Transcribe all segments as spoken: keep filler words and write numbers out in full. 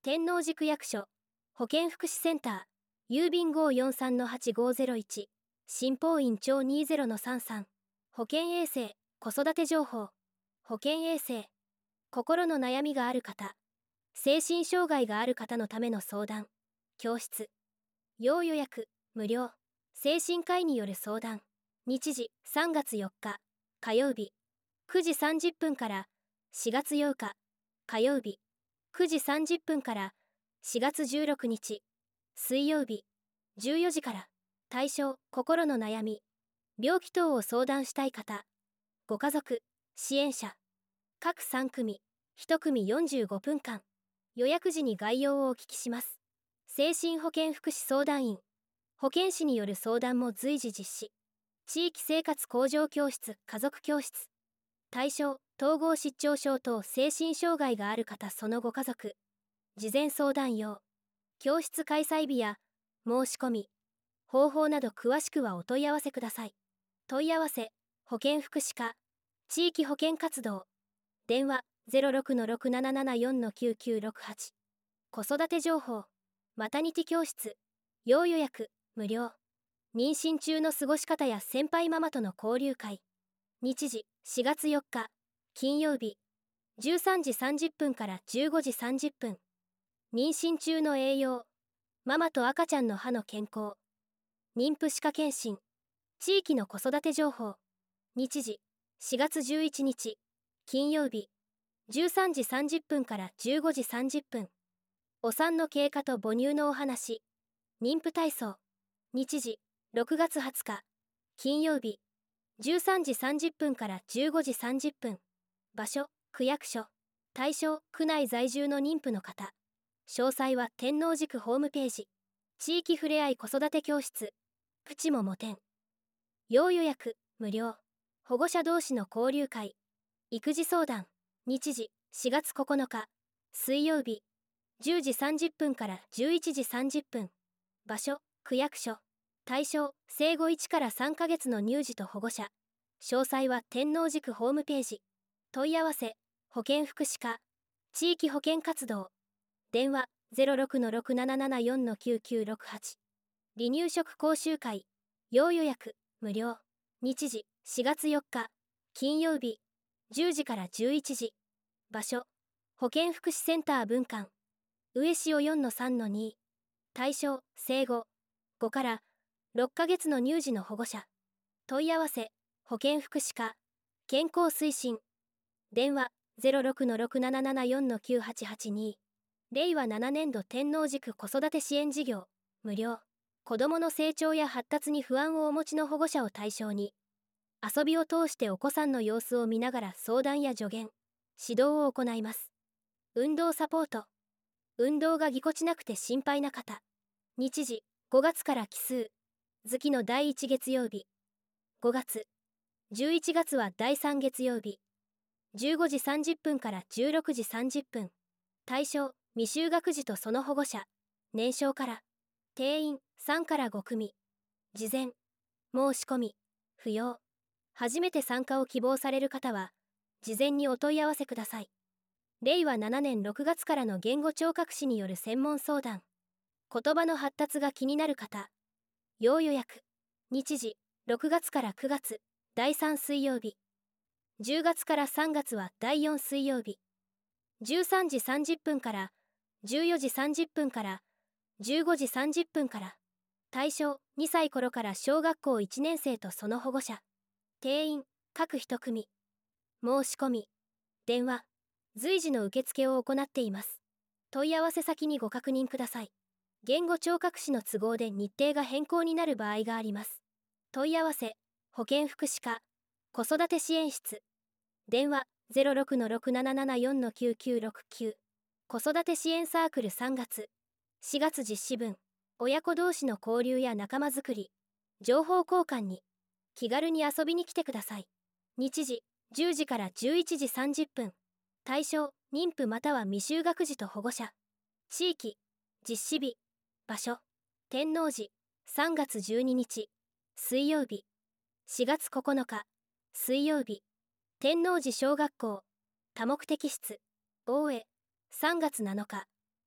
天王寺区役所保健福祉センター郵便 ごーよんさんのはちごーぜろいち 新法院町 にじゅうのさんさん保健衛生子育て情報保健衛生心の悩みがある方精神障害がある方のための相談教室要予約無料精神科医による相談日時さんがつよっか火曜日くじさんじゅっぷんからしがつようか火曜日くじさんじゅっぷんからしがつじゅうろくにち水曜日じゅうよじから対象心の悩み病気等を相談したい方ご家族支援者各さんくみいちくみよんじゅうごふんかん予約時に概要をお聞きします。精神保健福祉相談員保健師による相談も随時実施。地域生活向上教室家族教室対象統合失調症等精神障害がある方そのご家族事前相談用教室開催日や申し込み方法など詳しくはお問い合わせください。問い合わせ保健福祉課地域保健活動電話 ゼロろくのろくななななよんのきゅうきゅうろくはち 子育て情報マタニティ教室要予約無料妊娠中の過ごし方や先輩ママとの交流会日時しがつよっか金曜日じゅうさんじさんじゅっぷんからじゅうごじさんじゅっぷん妊娠中の栄養ママと赤ちゃんの歯の健康妊婦歯科検診地域の子育て情報日時しがつじゅういちにち金曜日じゅうさんじさんじゅっぷんからじゅうごじさんじゅっぷんお産の経過と母乳のお話妊婦体操日時ろくがつはつか金曜日じゅうさんじさんじゅっぷんからじゅうごじさんじゅっぷん場所区役所対象区内在住の妊婦の方詳細は天王寺区ホームページ地域ふれあい子育て教室プチももてん要予約無料保護者同士の交流会育児相談日時しがつここのか水曜日じゅうじさんじゅっぷんからじゅういちじさんじゅっぷん場所区役所対象生後いちからさんかげつの乳児と保護者詳細は天王寺区ホームページ問い合わせ保健福祉課地域保健活動電話 ゼロろくのろくななななよんのきゅうきゅうろくはち 離乳食講習会要予約無料日時しがつよっか金曜日じゅうじからじゅういちじ場所保健福祉センター分館上塩 よんのさんのに 対象生後ごからろっかげつの乳児の保護者問い合わせ保健福祉課健康推進電話 ゼロろくのろくなななよんのきゅうはちはちに れいわななねんど天王寺区子育て支援事業無料子どもの成長や発達に不安をお持ちの保護者を対象に遊びを通してお子さんの様子を見ながら相談や助言指導を行います。運動サポート運動がぎこちなくて心配な方日時ごがつから奇数月のだいいち月曜日ごがつじゅういちがつはだいさん月曜日じゅうごじさんじゅっぷんからじゅうろくじさんじゅっぷん対象未就学児とその保護者年少から定員さんからごくみ事前申し込み不要初めて参加を希望される方は事前にお問い合わせください。れいわななねんろくがつからの言語聴覚士による専門相談言葉の発達が気になる方要予約日時ろくがつからくがつだいさん水曜日じゅうがつからさんがつはだいよん水曜日じゅうさんじさんじゅっぷんからじゅうよじさんじゅっぷんからじゅうごじさんじゅっぷんから対象にさい頃から小学校いちねん生とその保護者定員各いち組申し込み電話随時の受付を行っています。問い合わせ先にご確認ください。言語聴覚士の都合で日程が変更になる場合があります。問い合わせ保健福祉課子育て支援室電話 ゼロろくのろくななななよんのきゅうきゅうろくきゅう 子育て支援サークルさんがつしがつ実施分親子同士の交流や仲間づくり情報交換に気軽に遊びに来てください。日時じゅうじからじゅういちじさんじゅっぷん対象妊婦または未就学児と保護者地域実施日場所天王寺さんがつじゅうににち水曜日しがつここのか水曜日天王寺小学校多目的室大江さんがつなのか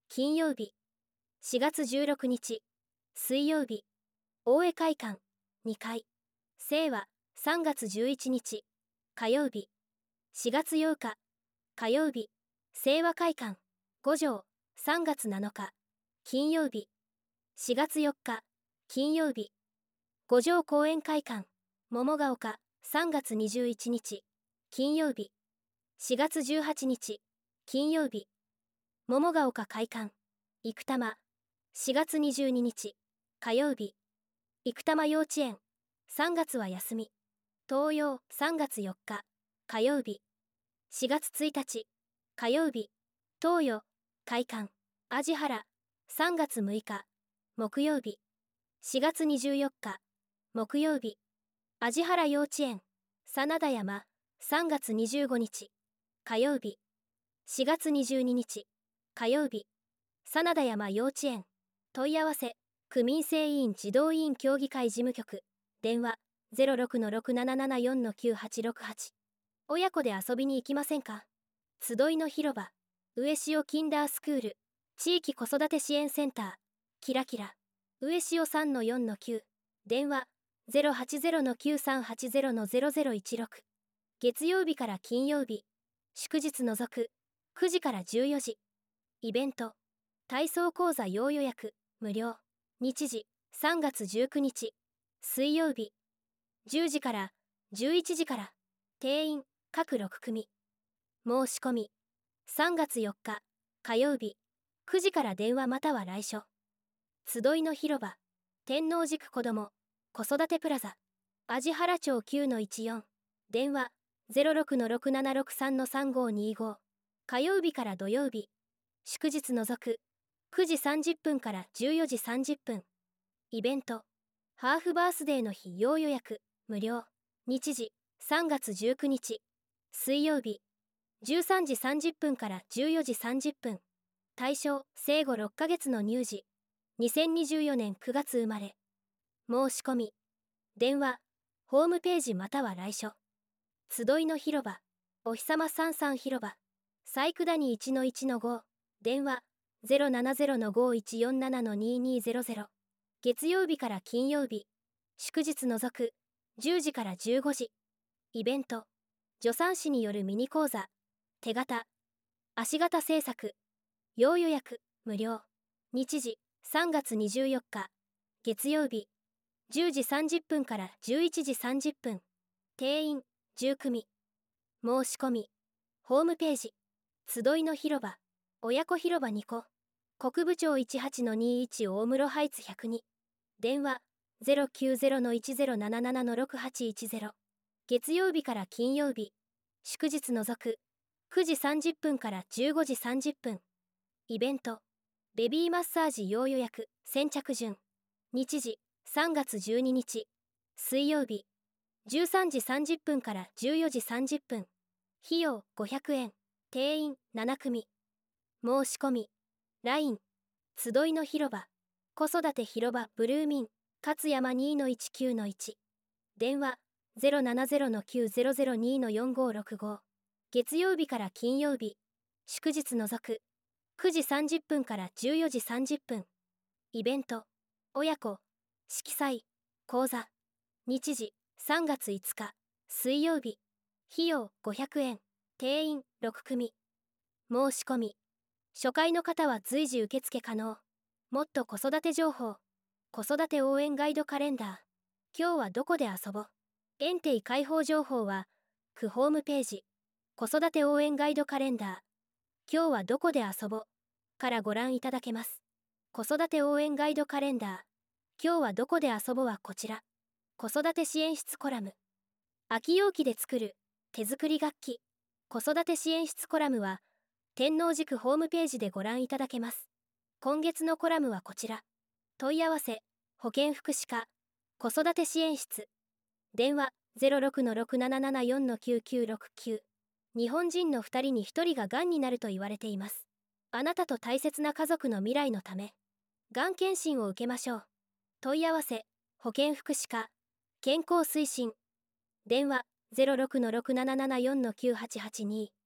金曜日。しがつじゅうろくにち水曜日。大江会館にかい。清和さんがつじゅういちにち火曜日。しがつようか火曜日。清和会館ごじょうさんがつなのか金曜日。しがつよっか金曜日。五条公園会館桃ヶ丘さんがつにじゅういちにち金曜日。しがつじゅうはちにち金曜日。桃ヶ丘会館生玉しがつにじゅうににち火曜日。生玉幼稚園さんがつは休み。東洋さんがつよっか火曜日。しがつついたち火曜日。東洋会館味原さんがつむいか木曜日。しがつにじゅうよっか木曜日。味原幼稚園真田山さんがつにじゅうごにち火曜日。しがつにじゅうににち火曜日。真田山幼稚園問い合わせ区民生委員児童委員協議会事務局電話 ゼロろくのろくななななよんのきゅうはちろくはち。親子で遊びに行きませんか？集いの広場上塩キンダースクール地域子育て支援センターキラキラ上塩 さんのよんのきゅう 電話 ゼロはちゼロのきゅうさんはちゼロのゼロゼロいちろく。月曜日から金曜日祝日除くくじからじゅうよじ。イベント体操講座要予約無料。日時さんがつじゅうくにち水曜日じゅうじからじゅういちじから。定員各ろくくみ。申し込みさんがつよっか火曜日くじから電話または来所。集いの広場天王寺区子ども子育てプラザ味原町 きゅうのいちよん 電話 ゼロろくのろくななろくさんのさんごにご。火曜日から土曜日祝日除くくじさんじゅっぷんからじゅうよじさんじゅっぷん。イベントハーフバースデーの日要予約無料。日時さんがつじゅうくにち水曜日じゅうさんじさんじゅっぷんからじゅうよじさんじゅっぷん。対象生後ろっかげつの乳児にせんにじゅうよねんくがつ生まれ。申し込み電話ホームページまたは来所。集いの広場お日さまさんさん広場細工谷 いちのいちのご 電話 ゼロななゼロのごいちよんななのににゼロゼロ。月曜日から金曜日祝日除くじゅうじからじゅうごじ。イベント助産師によるミニ講座手形足形制作要予約無料。日時さんがつにじゅうよっか月曜日じゅうじさんじゅっぷんからじゅういちじさんじゅっぷん。定員じゅうくみ。申し込みホームページ集いの広場親子広場にこ国部町 いちはちのにいち 大室ハイツひゃくに。電話 ゼロきゅうゼロのいちゼロななななのろくはちいちゼロ。月曜日から金曜日祝日除くくじさんじゅっぷんからじゅうごじさんじゅっぷん。イベントベビーマッサージ要予約先着順。日時さんがつじゅうににち水曜日じゅうさんじさんじゅっぷんからじゅうよじさんじゅっぷん。費用ごひゃくえん。定員ななくみ。申し込み ライン 集いの広場子育て広場ブルーミン勝山 にのいちきゅうのいち。電話 ゼロななゼロのきゅうゼロゼロにのよんごろくご。月曜日から金曜日祝日除くくじさんじゅっぷんからじゅうよじさんじゅっぷん。イベント親子色彩講座日時さんがついつか水曜日費用ごひゃくえん。定員ろくくみ。申し込み初回の方は随時受付可能。もっと子育て情報子育て応援ガイドカレンダー今日はどこで遊ぼ園庭開放情報は区ホームページ子育て応援ガイドカレンダー今日はどこで遊ぼからご覧いただけます。子育て応援ガイドカレンダー今日はどこで遊ぼはこちら。子育て支援室コラム空き容器で作る手作り楽器子育て支援室コラムは天王寺区ホームページでご覧いただけます。今月のコラムはこちら。問い合わせ保健福祉課子育て支援室電話 ゼロろくのろくななななよんのきゅうきゅうろくきゅう。日本人のふたりにひとりががんになると言われています。あなたと大切な家族の未来のためがん検診を受けましょう。問い合わせ保健福祉課健康推進電話 ゼロろくのろくななななよんのきゅうはちはちに。